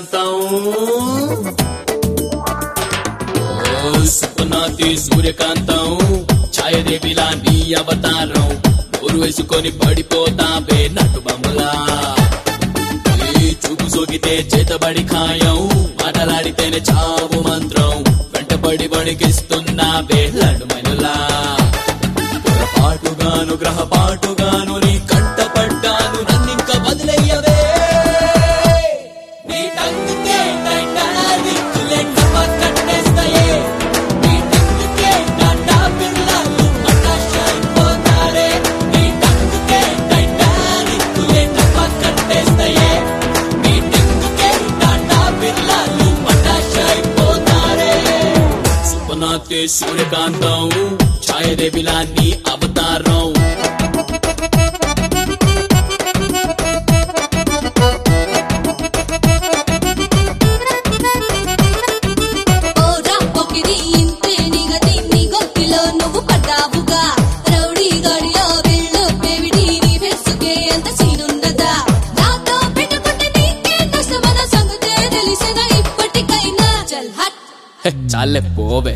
సూర్యకాంతం సుపనాతి సూర్యకాంతం ఛాయదేవిలా నీ అవతారం నోరు వేసుకొని పడిపోతావే నటు బొమ్మలా చూపు సోకితే చేతబడి ఖాయం మాటలాడితేనే చావు మంత్రం వెంటబడి వణికిస్తున్నావే లడుమనులా పొరపాటుగాను గ్రహపాటుగాను నీ కంట పడ్డాను నన్నింక వదిలేయవే నీ టంగుకే టైటానిక్లే కట్టేస్తాయే నీ టంగుకే టాటా బిర్లాలు అటాషైపోతారే నీ టంగుకే టైటానిక్లే కట్టేస్తాయే నీ టంగుకే టాటా బిర్లాలు అటాషైపోతారే సుపనాతి సూర్యకాంతం ఛాయదేవిలా నీ అవతారం చాలే పోవే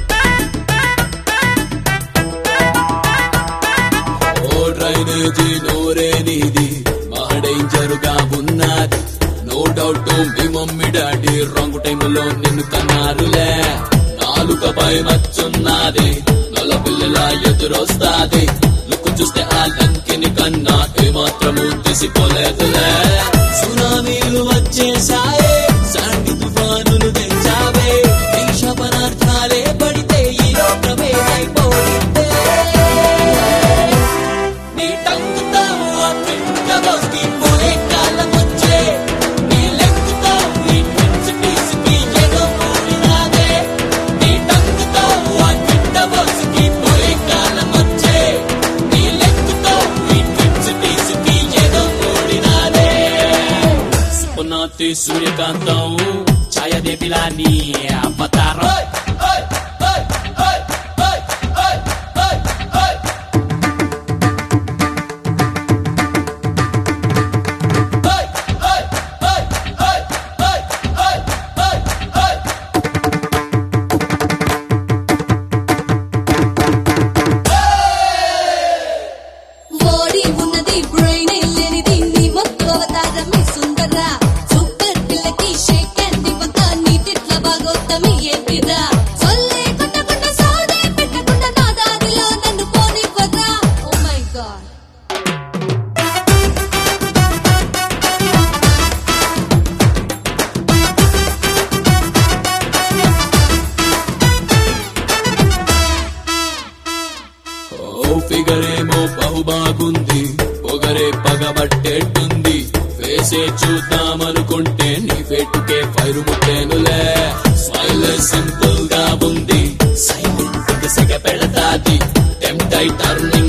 ఓ డ్రైనేజీ నోరే నీది మా డేంజరుగా ఉన్నది నో డౌట్ మీ మమ్మీ డాడీ రాంగ్ టైంలో నిన్ను కన్నారులే నాలుకపై మచ్చున్నది నల్ల పిల్లలా ఎదురొస్తాది లుక్కు చూస్తే ఆ లంకిని కన్నా ఏమాత్రము తీసిపోలేదులే సునామీలు వచ్చేసాయే శాంతి తుఫానులు తెచ్చావే విష పదార్థాలే పడితే ఈ లోకమే అయిపోయిందే నీ టంగుతో ఆ పిండ బోస్కి పోయే కాలం వచ్చే నీ లెక్కుతో ఈ పిచ్చి పీసుకి ఏదో మూడినాదే నీ టంగుతో ఆ పిండ బోస్కి పోయే కాలం వచ్చే నీ లెక్కుతో ఈ పిచ్చి పీసుకి ఏదో మూడినాదే సుపనాతి సూర్యకాంతం ఛాయదేవిలా నీ అవతారం ఫిగరేమో బహుబాగుంది పొగరే పగబట్టేట్టుంది ఫేసే చూద్దామనుకుంటే నీ పెట్టుకే ఫైరు ముట్టేనులే స్మైల్ సింపుల్ గా ఉంది సైలెంట్ సిగ పెడతాది టెంప్టై టర్నింగ్